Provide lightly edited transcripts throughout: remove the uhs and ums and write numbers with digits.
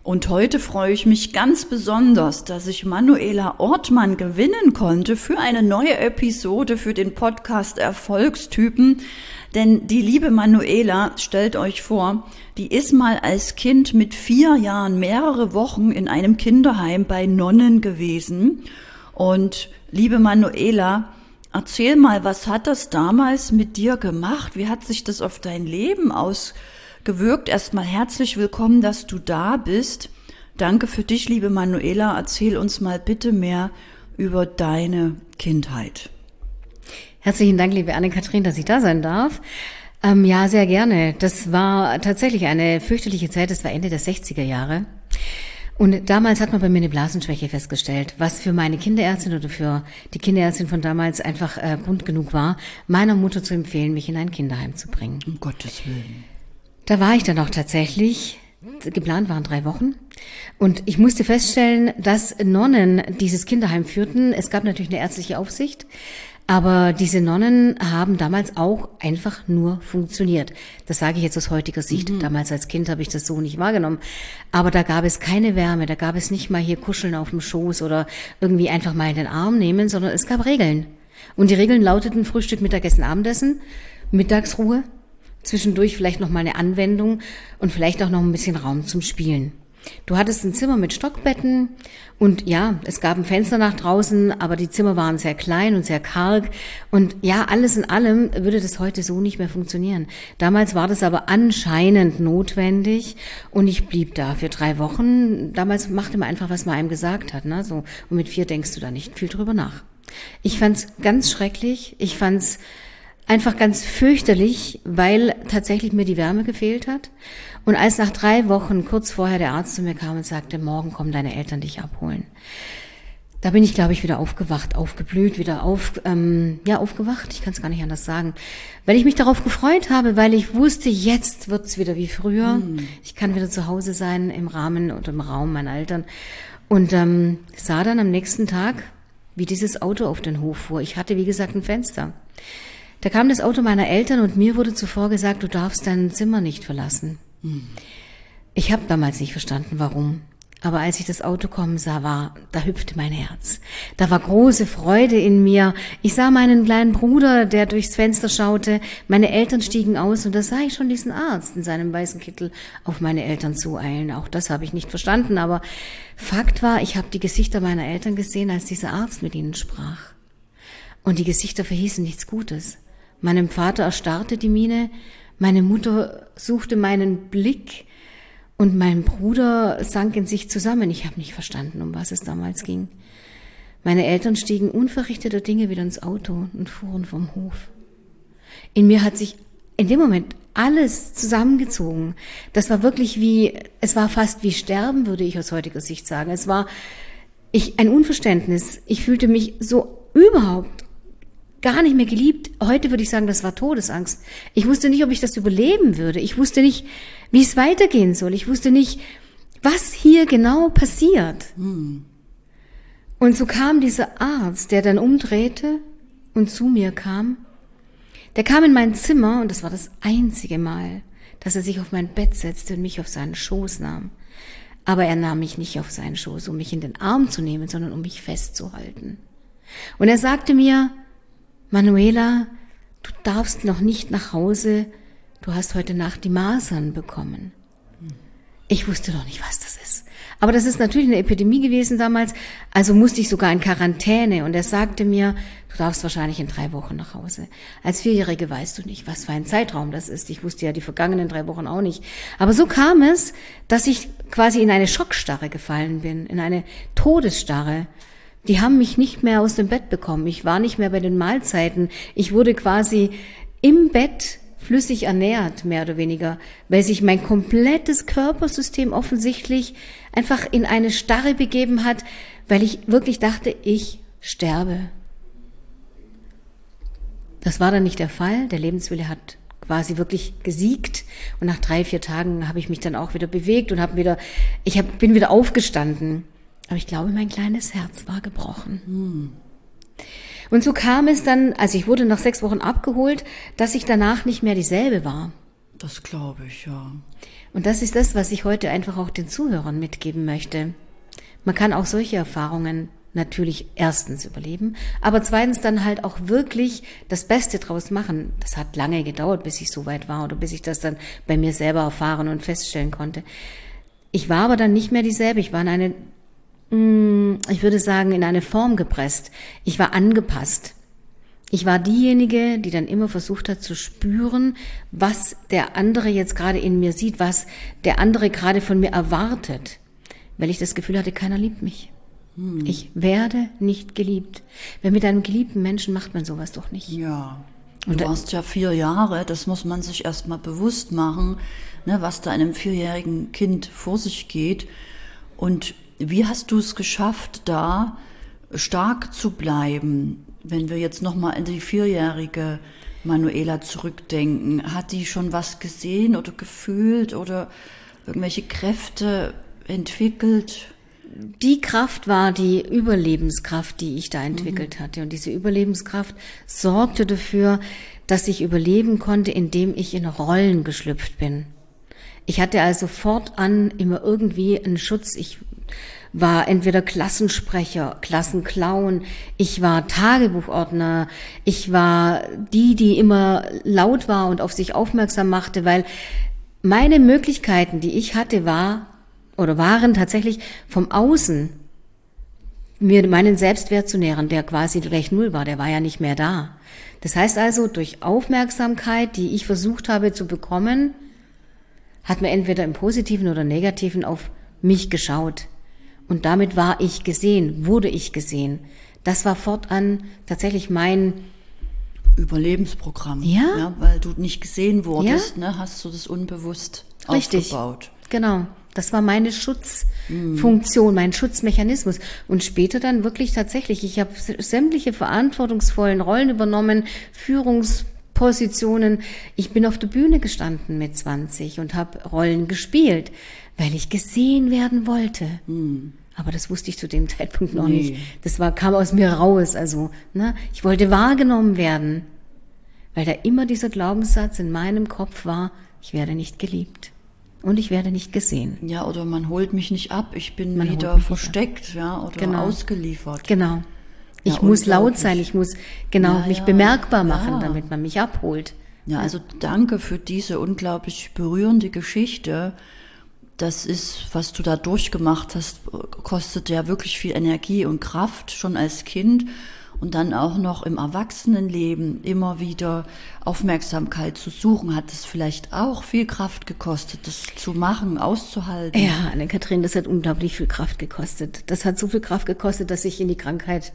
Und heute freue ich mich ganz besonders, dass ich Manuela Ortmann gewinnen konnte für eine neue Episode für den Podcast Erfolgstypen. Denn die liebe Manuela, stellt euch vor, die ist mal als Kind mit 4 Jahren mehrere Wochen in einem Kinderheim bei Nonnen gewesen. Und liebe Manuela, erzähl mal, was hat das damals mit dir gemacht? Wie hat sich das auf dein Leben ausgewirkt? Erstmal herzlich willkommen, dass du da bist. Danke für dich, liebe Manuela. Erzähl uns mal bitte mehr über deine Kindheit. Herzlichen Dank, liebe Anne-Kathrin, dass ich da sein darf. Ja, sehr gerne. Das war tatsächlich eine fürchterliche Zeit. Das war Ende der 60er Jahre. Und damals hat man bei mir eine Blasenschwäche festgestellt, was für meine Kinderärztin oder für die Kinderärztin von damals einfach Grund genug war, meiner Mutter zu empfehlen, mich in ein Kinderheim zu bringen. Um Gottes Willen. Da war ich dann auch tatsächlich. Geplant waren 3 Wochen. Und ich musste feststellen, dass Nonnen dieses Kinderheim führten. Es gab natürlich eine ärztliche Aufsicht. Aber diese Nonnen haben damals auch einfach nur funktioniert. Das sage ich jetzt aus heutiger Sicht. Damals als Kind habe ich das so nicht wahrgenommen. Aber da gab es keine Wärme, da gab es nicht mal hier Kuscheln auf dem Schoß oder irgendwie einfach mal in den Arm nehmen, sondern es gab Regeln. Und die Regeln lauteten Frühstück, Mittagessen, Abendessen, Mittagsruhe, zwischendurch vielleicht noch mal eine Anwendung und vielleicht auch noch ein bisschen Raum zum Spielen. Du hattest ein Zimmer mit Stockbetten und ja, es gab ein Fenster nach draußen, aber die Zimmer waren sehr klein und sehr karg und ja, alles in allem würde das heute so nicht mehr funktionieren. Damals war das aber anscheinend notwendig und ich blieb da für 3 Wochen. Damals machte man einfach, was man einem gesagt hat, ne? So, und mit 4 denkst du da nicht viel drüber nach. Ich fand's ganz schrecklich, ich fand's einfach ganz fürchterlich, weil tatsächlich mir die Wärme gefehlt hat. Und als nach 3 Wochen kurz vorher der Arzt zu mir kam und sagte, morgen kommen deine Eltern dich abholen. Da bin ich, glaube ich, wieder aufgewacht, aufgeblüht, wieder aufgewacht. Ich kann es gar nicht anders sagen. Weil ich mich darauf gefreut habe, weil ich wusste, jetzt wird's wieder wie früher. Ich kann wieder zu Hause sein im Rahmen und im Raum meiner Eltern. Und sah dann am nächsten Tag, wie dieses Auto auf den Hof fuhr. Ich hatte, wie gesagt, ein Fenster. Da kam das Auto meiner Eltern und mir wurde zuvor gesagt, du darfst dein Zimmer nicht verlassen. Ich habe damals nicht verstanden, warum. Aber als ich das Auto kommen sah, da hüpfte mein Herz. Da war große Freude in mir. Ich sah meinen kleinen Bruder, der durchs Fenster schaute. Meine Eltern stiegen aus und da sah ich schon diesen Arzt in seinem weißen Kittel auf meine Eltern zueilen. Auch das habe ich nicht verstanden, aber Fakt war, ich habe die Gesichter meiner Eltern gesehen, als dieser Arzt mit ihnen sprach. Und die Gesichter verhießen nichts Gutes. Meinem Vater erstarrte die Miene, meine Mutter suchte meinen Blick und mein Bruder sank in sich zusammen. Ich habe nicht verstanden, um was es damals ging. Meine Eltern stiegen unverrichteter Dinge wieder ins Auto und fuhren vom Hof. In mir hat sich in dem Moment alles zusammengezogen. Das war wirklich es war fast wie Sterben, würde ich aus heutiger Sicht sagen. Es war ein Unverständnis. Ich fühlte mich so überhaupt gar nicht mehr geliebt. Heute würde ich sagen, das war Todesangst. Ich wusste nicht, ob ich das überleben würde. Ich wusste nicht, wie es weitergehen soll. Ich wusste nicht, was hier genau passiert. Und so kam dieser Arzt, der dann umdrehte und zu mir kam. Der kam in mein Zimmer und das war das einzige Mal, dass er sich auf mein Bett setzte und mich auf seinen Schoß nahm. Aber er nahm mich nicht auf seinen Schoß, um mich in den Arm zu nehmen, sondern um mich festzuhalten. Und er sagte mir, Manuela, du darfst noch nicht nach Hause, du hast heute Nacht die Masern bekommen. Ich wusste doch nicht, was das ist. Aber das ist natürlich eine Epidemie gewesen damals, also musste ich sogar in Quarantäne. Und er sagte mir, du darfst wahrscheinlich in 3 Wochen nach Hause. Als 4-Jährige weißt du nicht, was für ein Zeitraum das ist. Ich wusste ja die vergangenen 3 Wochen auch nicht. Aber so kam es, dass ich quasi in eine Schockstarre gefallen bin, in eine Todesstarre. Die haben mich nicht mehr aus dem Bett bekommen. Ich war nicht mehr bei den Mahlzeiten. Ich wurde quasi im Bett flüssig ernährt, mehr oder weniger, weil sich mein komplettes Körpersystem offensichtlich einfach in eine Starre begeben hat, weil ich wirklich dachte, ich sterbe. Das war dann nicht der Fall. Der Lebenswille hat quasi wirklich gesiegt und nach 3-4 Tagen habe ich mich dann auch wieder bewegt und bin wieder aufgestanden. Aber ich glaube, mein kleines Herz war gebrochen. Und so kam es dann, also ich wurde nach 6 Wochen abgeholt, dass ich danach nicht mehr dieselbe war. Das glaube ich, ja. Und das ist das, was ich heute einfach auch den Zuhörern mitgeben möchte. Man kann auch solche Erfahrungen natürlich erstens überleben, aber zweitens dann halt auch wirklich das Beste draus machen. Das hat lange gedauert, bis ich so weit war oder bis ich das dann bei mir selber erfahren und feststellen konnte. Ich war aber dann nicht mehr dieselbe. Ich war in eine, ich würde sagen, in eine Form gepresst. Ich war angepasst. Ich war diejenige, die dann immer versucht hat zu spüren, was der andere jetzt gerade in mir sieht, was der andere gerade von mir erwartet, weil ich das Gefühl hatte, keiner liebt mich. Ich werde nicht geliebt. Weil mit einem geliebten Menschen macht man sowas doch nicht. Ja. Und du warst ja 4 Jahre, das muss man sich erstmal bewusst machen, ne, was da einem 4-jährigen Kind vor sich geht. Und wie hast du es geschafft, da stark zu bleiben? Wenn wir jetzt nochmal in die 4-jährige Manuela zurückdenken, hat die schon was gesehen oder gefühlt oder irgendwelche Kräfte entwickelt? Die Kraft war die Überlebenskraft, die ich da entwickelt hatte. Und diese Überlebenskraft sorgte dafür, dass ich überleben konnte, indem ich in Rollen geschlüpft bin. Ich hatte also fortan immer irgendwie einen Schutz. Ich war entweder Klassensprecher, Klassenclown, ich war Tagebuchordner, ich war die immer laut war und auf sich aufmerksam machte, weil meine Möglichkeiten, die ich hatte, waren tatsächlich vom Außen mir meinen Selbstwert zu nähren, der quasi gleich 0 war, der war ja nicht mehr da. Das heißt also, durch Aufmerksamkeit, die ich versucht habe zu bekommen, hat man entweder im Positiven oder Negativen auf mich geschaut. Und damit war ich gesehen, wurde ich gesehen. Das war fortan tatsächlich mein Überlebensprogramm. Ja. Weil du nicht gesehen wurdest, Ja. ne, hast du das unbewusst Richtig. aufgebaut. Genau. Das war meine Schutzfunktion, mein Schutzmechanismus. Und später dann wirklich tatsächlich, ich habe sämtliche verantwortungsvollen Rollen übernommen, Führungspositionen. Ich bin auf der Bühne gestanden mit 20 und habe Rollen gespielt, weil ich gesehen werden wollte. Aber das wusste ich zu dem Zeitpunkt noch nicht. Das kam aus mir raus. Also, ich wollte wahrgenommen werden, weil da immer dieser Glaubenssatz in meinem Kopf war, ich werde nicht geliebt. Und ich werde nicht gesehen. Ja, oder man holt mich nicht ab, ich bin wieder versteckt, ja, oder ausgeliefert. Genau. Ich muss laut sein, ich muss mich bemerkbar machen, damit man mich abholt. Ja, also danke für diese unglaublich berührende Geschichte. Das ist, was du da durchgemacht hast, kostet ja wirklich viel Energie und Kraft, schon als Kind. Und dann auch noch im Erwachsenenleben immer wieder Aufmerksamkeit zu suchen, hat es vielleicht auch viel Kraft gekostet, das zu machen, auszuhalten. Ja, Anne-Kathrin, das hat unglaublich viel Kraft gekostet. Das hat so viel Kraft gekostet, dass ich in die Krankheit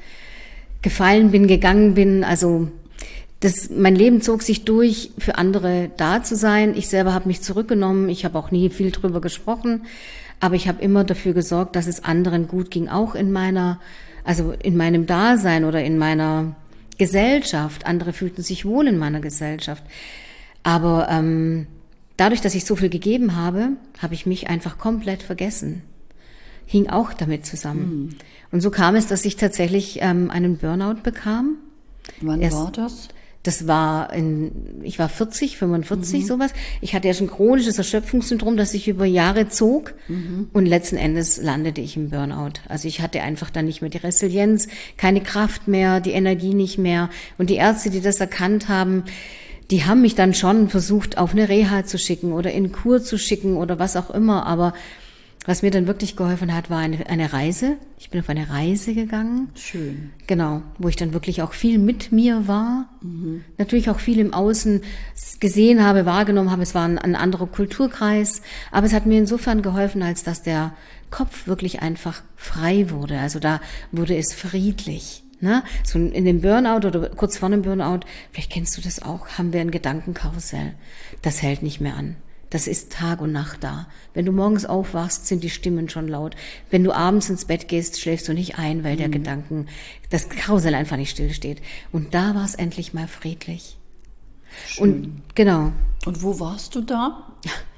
gegangen bin. Also mein Leben zog sich durch, für andere da zu sein. Ich selber habe mich zurückgenommen. Ich habe auch nie viel drüber gesprochen. Aber ich habe immer dafür gesorgt, dass es anderen gut ging, auch in meinem Dasein oder in meiner Gesellschaft. Andere fühlten sich wohl in meiner Gesellschaft. Aber dadurch, dass ich so viel gegeben habe, habe ich mich einfach komplett vergessen. Hing auch damit zusammen. Und so kam es, dass ich tatsächlich einen Burnout bekam. Wann war das? Das war ich war 45, sowas. Ich hatte ja schon chronisches Erschöpfungssyndrom, das sich über Jahre zog. Und letzten Endes landete ich im Burnout. Also ich hatte einfach dann nicht mehr die Resilienz, keine Kraft mehr, die Energie nicht mehr. Und die Ärzte, die das erkannt haben, die haben mich dann schon versucht, auf eine Reha zu schicken oder in Kur zu schicken oder was auch immer. Aber was mir dann wirklich geholfen hat, war eine Reise. Ich bin auf eine Reise gegangen. Schön. Genau, wo ich dann wirklich auch viel mit mir war. Natürlich auch viel im Außen gesehen habe, wahrgenommen habe. Es war ein anderer Kulturkreis. Aber es hat mir insofern geholfen, als dass der Kopf wirklich einfach frei wurde. Also da wurde es friedlich. Ne? So in dem Burnout oder kurz vor dem Burnout, vielleicht kennst du das auch, haben wir ein Gedankenkarussell. Das hält nicht mehr an. Das ist Tag und Nacht da. Wenn du morgens aufwachst, sind die Stimmen schon laut. Wenn du abends ins Bett gehst, schläfst du nicht ein, weil das Karussell einfach nicht stillsteht. Und da war es endlich mal friedlich. Schön. Und genau. Und wo warst du da?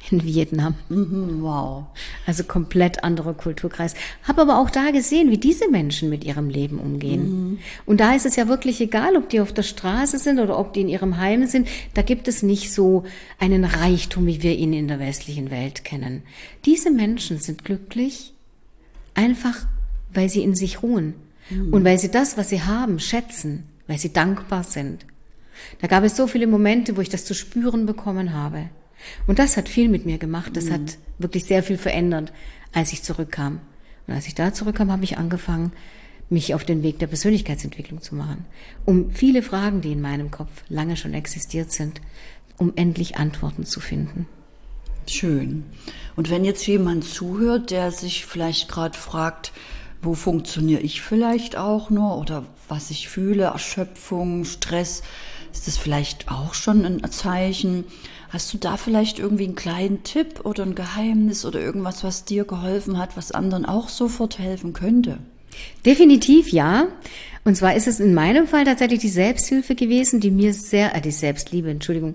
in Vietnam. Wow. Also komplett anderer Kulturkreis. Habe aber auch da gesehen, wie diese Menschen mit ihrem Leben umgehen. Und da ist es ja wirklich egal, ob die auf der Straße sind oder ob die in ihrem Heim sind. Da gibt es nicht so einen Reichtum, wie wir ihn in der westlichen Welt kennen. Diese Menschen sind glücklich, einfach weil sie in sich ruhen. Und weil sie das, was sie haben, schätzen, weil sie dankbar sind. Da gab es so viele Momente, wo ich das zu spüren bekommen habe. Und das hat viel mit mir gemacht. Das hat wirklich sehr viel verändert, als ich zurückkam. Und als ich da zurückkam, habe ich angefangen, mich auf den Weg der Persönlichkeitsentwicklung zu machen. Um viele Fragen, die in meinem Kopf lange schon existiert sind, um endlich Antworten zu finden. Schön. Und wenn jetzt jemand zuhört, der sich vielleicht gerade fragt, wo funktioniere ich vielleicht auch nur oder was ich fühle, Erschöpfung, Stress, ist das vielleicht auch schon ein Zeichen? Hast du da vielleicht irgendwie einen kleinen Tipp oder ein Geheimnis oder irgendwas, was dir geholfen hat, was anderen auch sofort helfen könnte? Definitiv ja. Und zwar ist es in meinem Fall tatsächlich die Selbsthilfe gewesen, die mir die Selbstliebe,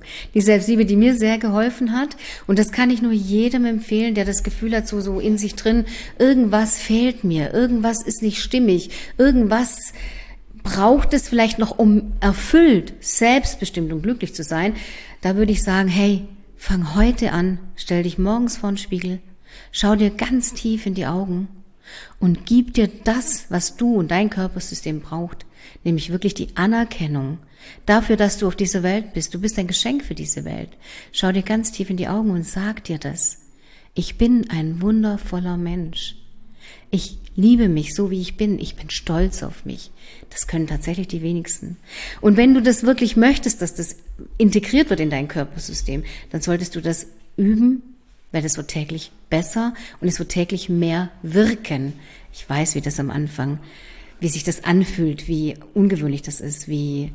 die mir sehr geholfen hat. Und das kann ich nur jedem empfehlen, der das Gefühl hat, so in sich drin, irgendwas fehlt mir, irgendwas ist nicht stimmig, irgendwas braucht es vielleicht noch, um erfüllt, selbstbestimmt und glücklich zu sein. Da würde ich sagen, hey, fang heute an, stell dich morgens vor den Spiegel, schau dir ganz tief in die Augen und gib dir das, was du und dein Körpersystem braucht, nämlich wirklich die Anerkennung dafür, dass du auf dieser Welt bist. Du bist ein Geschenk für diese Welt. Schau dir ganz tief in die Augen und sag dir das. Ich bin ein wundervoller Mensch. Ich liebe mich so, wie ich bin. Ich bin stolz auf mich. Das können tatsächlich die wenigsten. Und wenn du das wirklich möchtest, dass das integriert wird in dein Körpersystem, dann solltest du das üben, weil das wird täglich besser und es wird täglich mehr wirken. Ich weiß, wie das am Anfang, wie sich das anfühlt, wie ungewöhnlich das ist,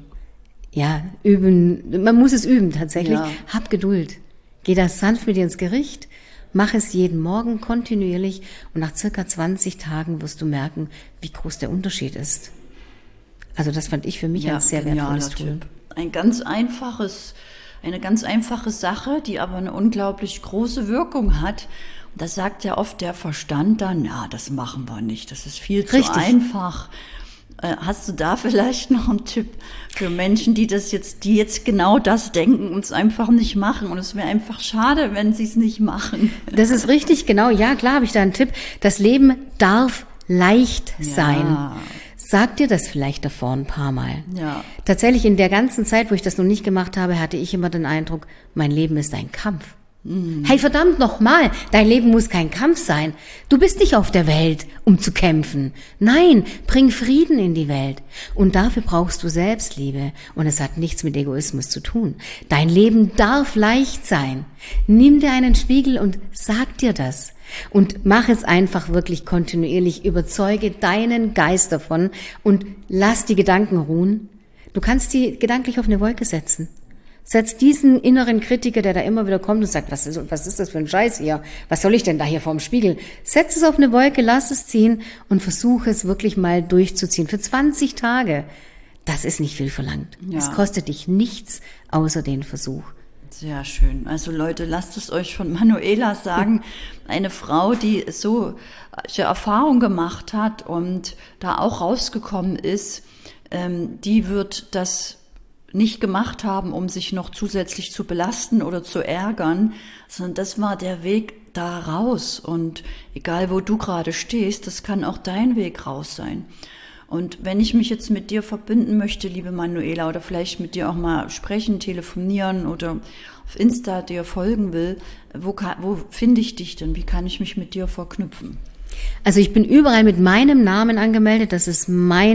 üben. Man muss es üben tatsächlich. Ja. Hab Geduld. Geh da sanft mit dir ins Gericht. Mach es jeden Morgen kontinuierlich und nach circa 20 Tagen wirst du merken, wie groß der Unterschied ist. Also das fand ich für mich ein sehr wertvolles Tool. Eine ganz einfache Sache, die aber eine unglaublich große Wirkung hat. Und das sagt ja oft der Verstand dann, ja, das machen wir nicht, das ist viel zu einfach. Hast du da vielleicht noch einen Tipp für Menschen, die jetzt genau das denken und es einfach nicht machen? Und es wäre einfach schade, wenn sie es nicht machen. Das ist richtig, genau. Ja, klar habe ich da einen Tipp. Das Leben darf leicht sein. Sag dir das vielleicht davor ein paar Mal. Ja. Tatsächlich in der ganzen Zeit, wo ich das noch nicht gemacht habe, hatte ich immer den Eindruck, mein Leben ist ein Kampf. Hey, verdammt nochmal, dein Leben muss kein Kampf sein. Du bist nicht auf der Welt, um zu kämpfen. Nein, bring Frieden in die Welt. Und dafür brauchst du Selbstliebe. Und es hat nichts mit Egoismus zu tun. Dein Leben darf leicht sein. Nimm dir einen Spiegel und sag dir das. Und mach es einfach wirklich kontinuierlich. Überzeuge deinen Geist davon und lass die Gedanken ruhen. Du kannst die gedanklich auf eine Wolke setzen. Setz diesen inneren Kritiker, der da immer wieder kommt und sagt, was ist das für ein Scheiß hier? Was soll ich denn da hier vorm Spiegel? Setz es auf eine Wolke, lass es ziehen und versuche es wirklich mal durchzuziehen. Für 20 Tage. Das ist nicht viel verlangt. Ja. Es kostet dich nichts außer den Versuch. Sehr schön. Also Leute, lasst es euch von Manuela sagen. Eine Frau, die solche Erfahrung gemacht hat und da auch rausgekommen ist, die wird das nicht gemacht haben, um sich noch zusätzlich zu belasten oder zu ärgern, sondern das war der Weg da raus. Und egal, wo du gerade stehst, das kann auch dein Weg raus sein. Und wenn ich mich jetzt mit dir verbinden möchte, liebe Manuela, oder vielleicht mit dir auch mal sprechen, telefonieren oder auf Insta dir folgen will, wo finde ich dich denn? Wie kann ich mich mit dir verknüpfen? Also ich bin überall mit meinem Namen angemeldet. Das ist das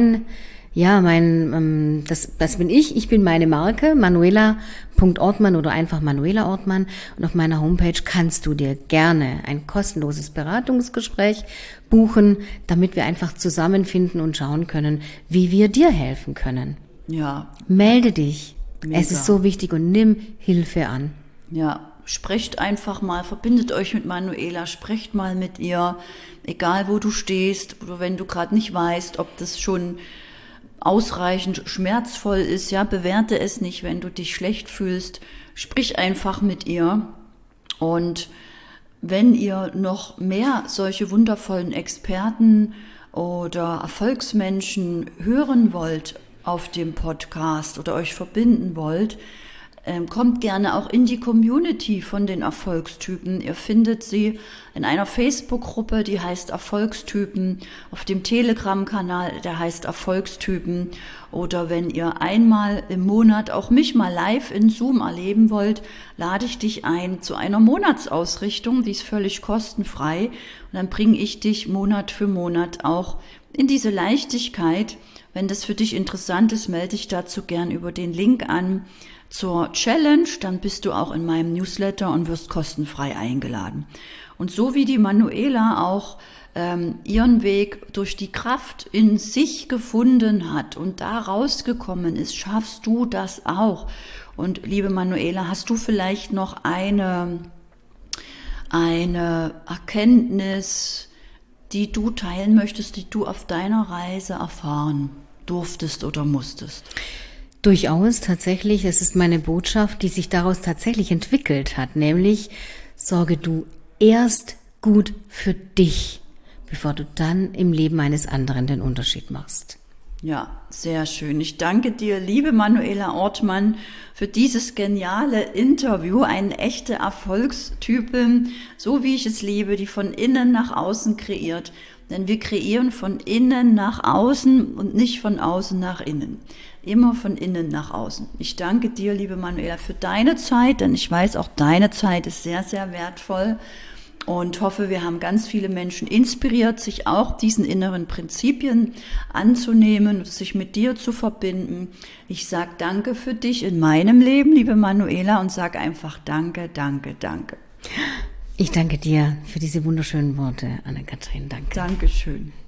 bin ich. Ich bin meine Marke, Manuela.Ortmann oder einfach Manuela Ortmann. Und auf meiner Homepage kannst du dir gerne ein kostenloses Beratungsgespräch buchen, damit wir einfach zusammenfinden und schauen können, wie wir dir helfen können. Ja. Melde dich. Mega. Es ist so wichtig und nimm Hilfe an. Ja. Sprecht einfach mal, verbindet euch mit Manuela, sprecht mal mit ihr, egal wo du stehst oder wenn du gerade nicht weißt, ob das schon ausreichend schmerzvoll ist, ja, bewerte es nicht, wenn du dich schlecht fühlst, sprich einfach mit ihr Und wenn ihr noch mehr solche wundervollen Experten oder Erfolgsmenschen hören wollt auf dem Podcast oder euch verbinden wollt, kommt gerne auch in die Community von den Erfolgstypen. Ihr findet sie in einer Facebook-Gruppe, die heißt Erfolgstypen, auf dem Telegram-Kanal, der heißt Erfolgstypen. Oder wenn ihr einmal im Monat auch mich mal live in Zoom erleben wollt, lade ich dich ein zu einer Monatsausrichtung, die ist völlig kostenfrei. Und dann bringe ich dich Monat für Monat auch in diese Leichtigkeit. Wenn das für dich interessant ist, melde dich dazu gern über den Link an zur Challenge, dann bist du auch in meinem Newsletter und wirst kostenfrei eingeladen. Und so wie die Manuela auch ihren Weg durch die Kraft in sich gefunden hat und da rausgekommen ist, schaffst du das auch. Und liebe Manuela, hast du vielleicht noch eine Erkenntnis, die du teilen möchtest, die du auf deiner Reise erfahren durftest oder musstest? Durchaus, tatsächlich, es ist meine Botschaft, die sich daraus tatsächlich entwickelt hat, nämlich sorge du erst gut für dich, bevor du dann im Leben eines anderen den Unterschied machst. Ja, sehr schön. Ich danke dir, liebe Manuela Ortmann, für dieses geniale Interview. Eine echte Erfolgstypin, so wie ich es liebe, die von innen nach außen kreiert. Denn wir kreieren von innen nach außen und nicht von außen nach innen. Immer von innen nach außen. Ich danke dir, liebe Manuela, für deine Zeit, denn ich weiß, auch deine Zeit ist sehr, sehr wertvoll und hoffe, wir haben ganz viele Menschen inspiriert, sich auch diesen inneren Prinzipien anzunehmen, sich mit dir zu verbinden. Ich sage danke für dich in meinem Leben, liebe Manuela, und sage einfach danke, danke, danke. Ich danke dir für diese wunderschönen Worte, Anne-Kathrin. Danke. Dankeschön.